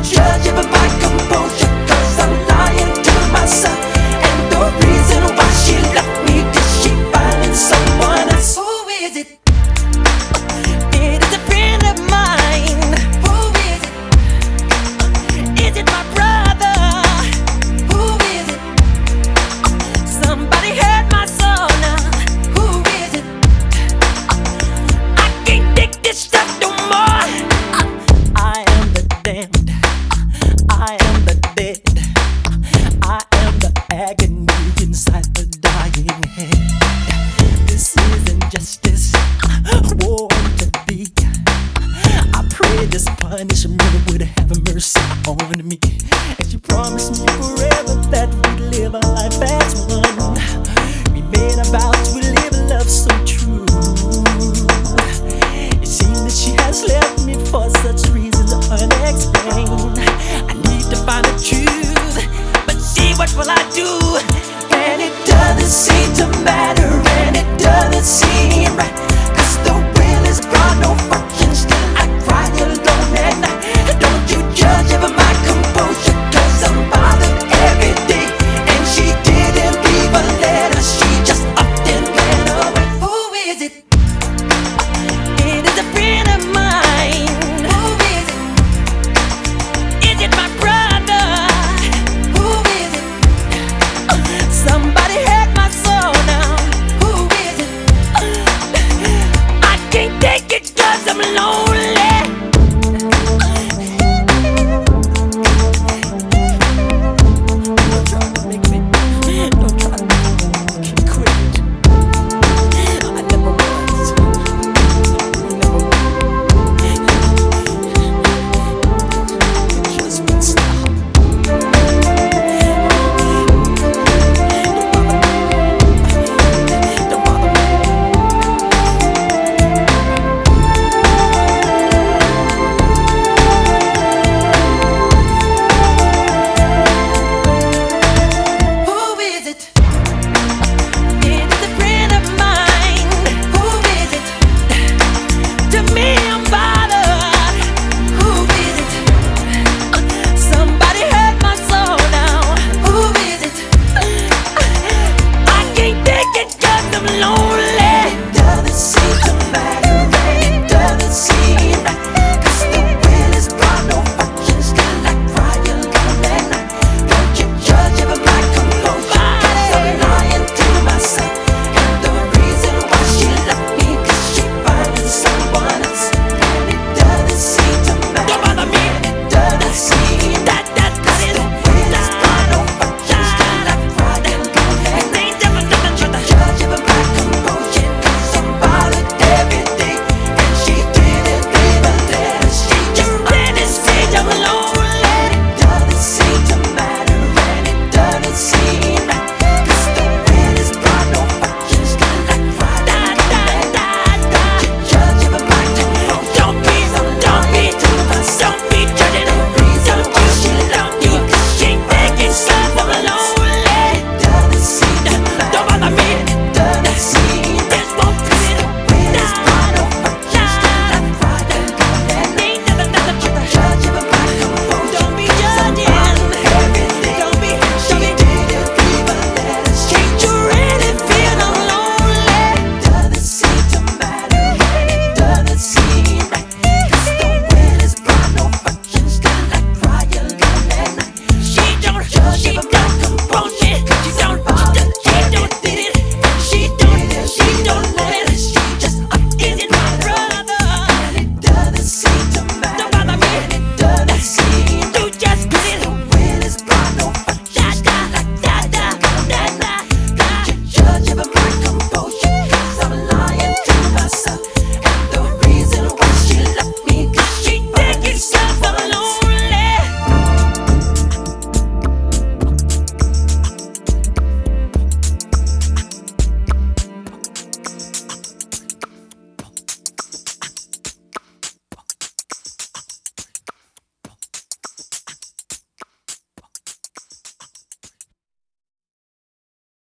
judge of my composure, 'cause I'm lying to myself. And the reason why she left me, did she find someone else? Who is it? It is a friend of mine. Who is it? Is it my brother? Who is it? Somebody hurt my soul now. Who is it? I can't take this stuff no more. I am the damned. I am the dead. I am the agony inside the dying head. This isn't justice, war to be. I pray this punishment would have mercy on me. And she promised me forever that we'd live a life